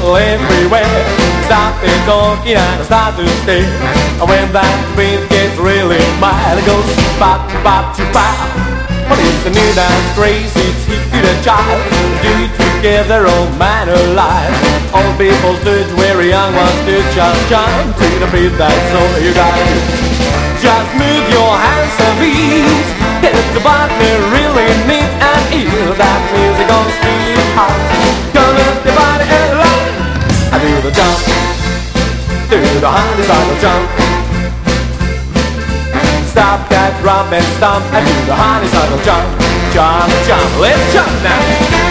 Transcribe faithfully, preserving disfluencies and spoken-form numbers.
people everywhere stop and talking and start to stare. And when that beat gets really mad, it goes bop, bop, to bop. Well, it's a new dance craze, it's hip to the child. Do it together, old man alive. Old people stood where young ones stood, just jump to the beat, that's all you gotta do. Just move your hands and feet, hit the partner really neat and hear that music on street hot. Come up the body and line, I do the jump, do the honeysuckle jump. Stop that drum and stomp and do the honeysuckle jump. Jump, jump, let's jump now.